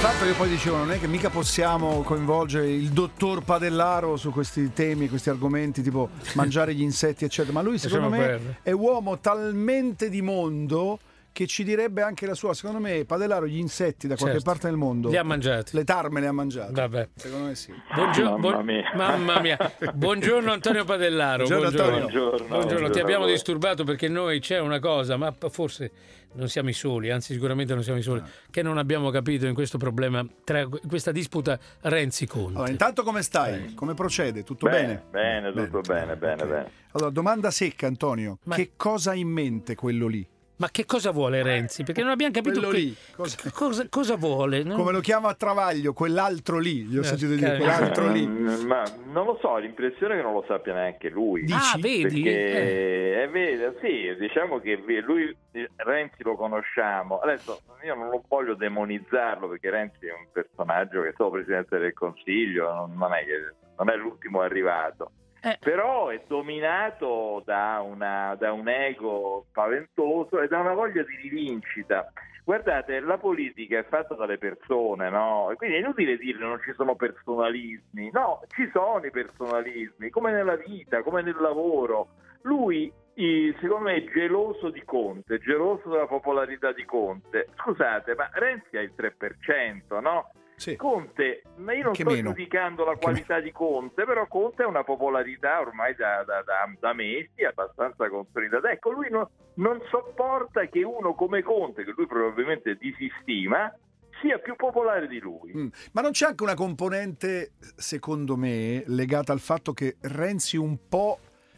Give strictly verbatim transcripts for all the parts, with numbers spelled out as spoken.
fatto che poi dicevo, non è che mica possiamo coinvolgere il dottor Padellaro su questi temi, questi argomenti tipo mangiare gli insetti eccetera, ma lui secondo me bene. è uomo talmente di mondo che ci direbbe anche la sua. Secondo me Padellaro gli insetti da qualche Certo. parte del mondo Li ha mangiati. le tarme le ha mangiate. Vabbè. Secondo me sì. Buongiorno, Mamma buon- mia. mamma mia. Buongiorno Antonio Padellaro. Buongiorno, Antonio. Buongiorno, Buongiorno, ti buongiorno abbiamo a voi. disturbato perché noi c'è una cosa, ma forse non siamo i soli, anzi sicuramente non siamo i soli, che non abbiamo capito in questo problema, tra questa disputa Renzi-Conte. Allora, intanto come stai? Come procede? Tutto Bene, bene? bene, tutto bene, bene, Ok. bene. Allora, domanda secca, Antonio. Ma- Che cosa ha in mente quello lì? Ma che cosa vuole Renzi? Perché non abbiamo capito Quello che- lì, cosa- cosa, cosa vuole. no? Come lo chiama Travaglio, quell'altro lì. Gli ho Eh, sentito dire, ok. quell'altro lì. Mm, Ma non lo so, l'impressione è che non lo sappia neanche lui. Dici? Ah, vedi? Eh. Perché è vero, sì, diciamo che lui, Renzi lo conosciamo. Adesso io non lo voglio demonizzarlo perché Renzi è un personaggio che è stato Presidente del Consiglio, non, non è che non è l'ultimo arrivato. Eh. Però è dominato da, una, da un ego spaventoso e da una voglia di rivincita. Guardate, la politica è fatta dalle persone, no? E quindi è inutile dire che non ci sono personalismi. No, ci sono i personalismi, come nella vita, come nel lavoro. Lui, i- secondo me, è geloso di Conte, geloso della popolarità di Conte. Scusate, ma Renzi ha il tre per cento, no? Sì. Conte, ma io non Che sto meno. giudicando la Che qualità di Conte, però Conte ha una popolarità ormai da, da, da, da mesi abbastanza consolidata. Ecco, lui no- non sopporta che uno come Conte, che lui probabilmente disistima, sia più popolare di lui. Mm. Ma non c'è anche una componente, secondo me, legata al fatto che Renzi un po'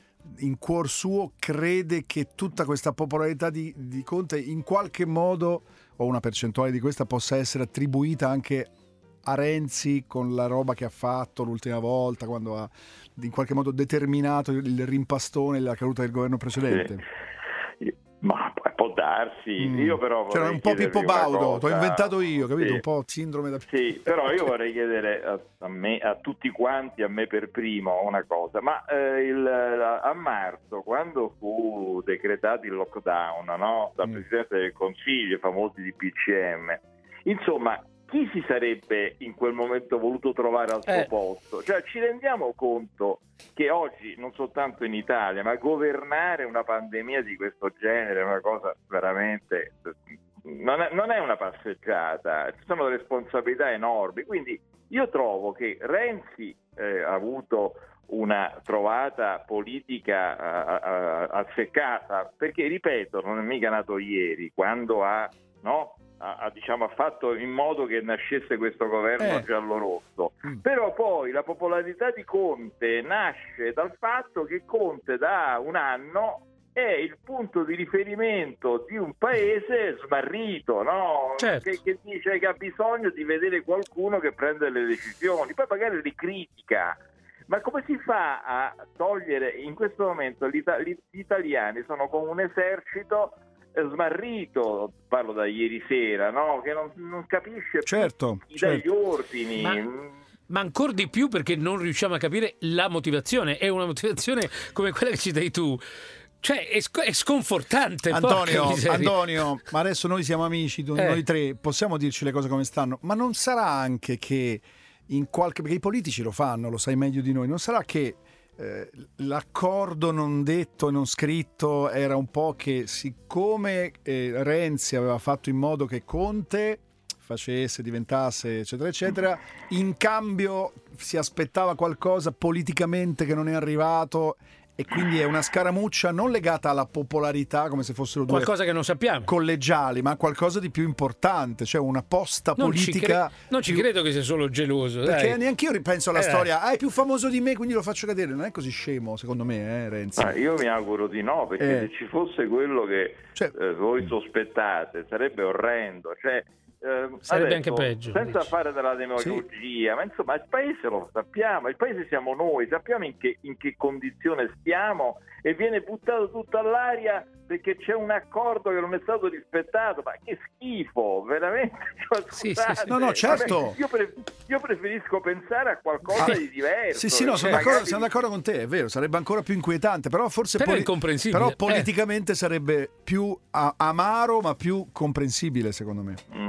in cuor suo crede che tutta questa popolarità di, di Conte in qualche modo, o una percentuale di questa, possa essere attribuita anche a Renzi con la roba che ha fatto l'ultima volta, quando ha in qualche modo determinato il rimpastone e la caduta del governo precedente? Sì. Ma può darsi, Mm. io però C'era vorrei un po' Pippo chiedervi una Baudo, t'ho cosa. inventato io, capito? Sì. Un po' sindrome da Sì, però io vorrei chiedere a, a me, a tutti quanti, a me per primo, una cosa. Ma eh, il, a marzo, quando fu decretato il lockdown, no? Dal Mm. Presidente del Consiglio, i famosi D P C M, insomma, chi si sarebbe in quel momento voluto trovare al suo Eh. posto? Cioè, ci rendiamo conto che oggi, non soltanto in Italia, ma governare una pandemia di questo genere è una cosa veramente... Non è, non è una passeggiata, ci sono responsabilità enormi, quindi io trovo che Renzi eh, ha avuto una trovata politica eh, eh, azzeccata, perché ripeto, non è mica nato ieri, quando ha, no, ha, ha, diciamo, ha fatto in modo che nascesse questo governo Eh. giallo-rosso. Mm. Però poi la popolarità di Conte nasce dal fatto che Conte da un anno è il punto di riferimento di un paese smarrito, no? Certo. Che, che dice che ha bisogno di vedere qualcuno che prende le decisioni, poi magari li critica. Ma come si fa a togliere in questo momento l'Ita- gli italiani sono come un esercito eh, smarrito, parlo da ieri sera, no? Che non, non capisce Certo, più dai certo. ordini. Ma- Ma ancora di più perché non riusciamo a capire la motivazione. È una motivazione come quella che ci dai tu. Cioè, è, sc- è sconfortante. Antonio, porca miseria. Antonio, ma adesso noi siamo amici, tu- Eh. noi tre, possiamo dirci le cose come stanno, ma non sarà anche che in qualche, perché i politici lo fanno, lo sai meglio di noi, non sarà che eh, l'accordo non detto e non scritto era un po' che siccome eh, Renzi aveva fatto in modo che Conte facesse, diventasse eccetera eccetera, in cambio si aspettava qualcosa politicamente che non è arrivato, e quindi è una scaramuccia non legata alla popolarità come se fossero due Qualcosa che non sappiamo. collegiali, ma qualcosa di più importante, cioè una posta Non ci, politica. cre- non ci più- credo che sia solo geloso. Perché dai. neanche io ripenso alla Eh. storia, ah, è più famoso di me, quindi lo faccio cadere. Non è così scemo, secondo me, eh, Renzi. Ah, io mi auguro di no, perché Eh. se ci fosse quello che Cioè- eh, voi sospettate sarebbe orrendo. Cioè, eh, Sarebbe adesso, anche peggio, senza dici. fare della demagogia, ma insomma il paese lo sappiamo, il paese siamo noi, sappiamo in che, in che condizione stiamo, e viene buttato tutto all'aria perché c'è un accordo che non è stato rispettato. Ma che schifo, veramente. Cioè, Sì, sì, scusate, sì. No, no, certo. vabbè, io, pre- io preferisco pensare a qualcosa Ah, di diverso. Sì, sì, no, sono Magari- d'accordo, sono d'accordo con te, è vero, sarebbe ancora più inquietante, però forse Però è incomprensibile. però Eh. politicamente sarebbe più a- amaro, ma più comprensibile, secondo me. Mm.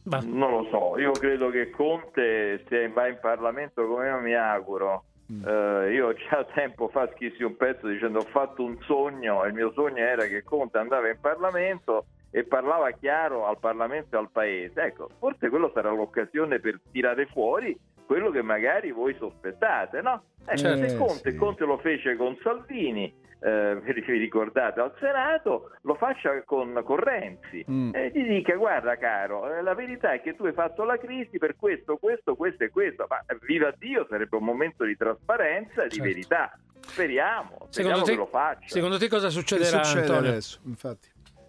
Bah. Non lo so, io credo che Conte, se va in Parlamento come io mi auguro, mm. eh, io già tempo fa scrissi un pezzo dicendo ho fatto un sogno, e il mio sogno era che Conte andava in Parlamento e parlava chiaro al Parlamento e al Paese. Ecco, forse quello sarà l'occasione per tirare fuori quello che magari voi sospettate, no? Eh, certo, se Conte, sì. Conte lo fece con Salvini, eh, vi ricordate, al Senato, lo faccia con, con Renzi, Mm. e gli dica guarda caro, eh, la verità è che tu hai fatto la crisi per questo, questo, questo e questo, ma eh, viva Dio, sarebbe un momento di trasparenza e di certo. verità. Speriamo, Secondo speriamo te, che lo faccia. secondo te cosa Che succederà, succede Antonio? adesso, infatti?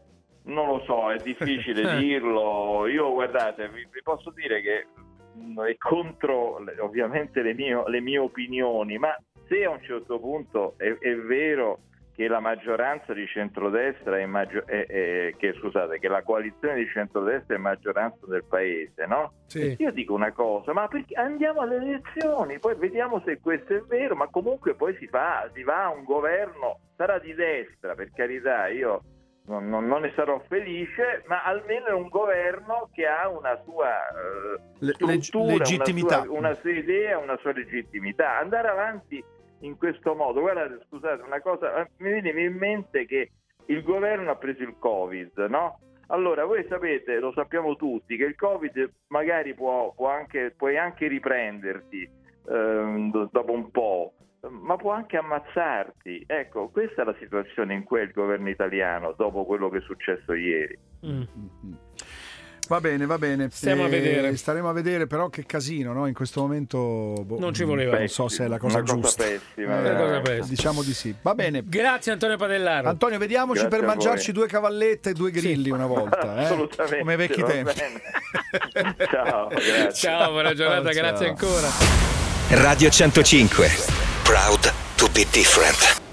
Non lo so, è difficile dirlo. Io, guardate, vi, vi posso dire che mh, è contro le- ovviamente le mie, le mie opinioni, ma se a un certo punto è, è vero che la maggioranza di centrodestra è, maggio- è- è- che scusate, che la coalizione di centrodestra è maggioranza del paese, no? Sì. Io dico una cosa, ma perché andiamo alle elezioni, poi vediamo se questo è vero, ma comunque poi si fa, si va a un governo, sarà di destra, per carità, io non, non- non ne sarò felice, ma almeno è un governo che ha una sua eh, Le- leg- struttura, legittimità. una sua, una sua idea, una sua legittimità. Andare avanti in questo modo, guardate, scusate, una cosa, eh, mi viene in mente che il governo ha preso il Covid, no? Allora, voi sapete, lo sappiamo tutti, che il Covid magari può, può anche, puoi anche riprenderti ehm, do- dopo un po', ma può anche ammazzarti. Ecco, questa è la situazione in cui è il governo italiano dopo quello che è successo ieri. Mm. Mm. Va bene, va bene. Stiamo a vedere. Staremo a vedere, però che casino, no? In questo momento boh, Non ci voleva. non so se è la cosa Una cosa giusta. pessima, Eh, Una cosa veramente. pessima. Diciamo di sì. Va bene. Grazie Antonio Padellaro. Antonio, vediamoci Grazie per a mangiarci voi. due cavallette e due grilli Sì. una volta, eh? Assolutamente, Come ai vecchi va tempi. bene. Ciao, grazie. Ciao, buona giornata, Ciao. grazie ancora. Radio centocinque. Proud to be different.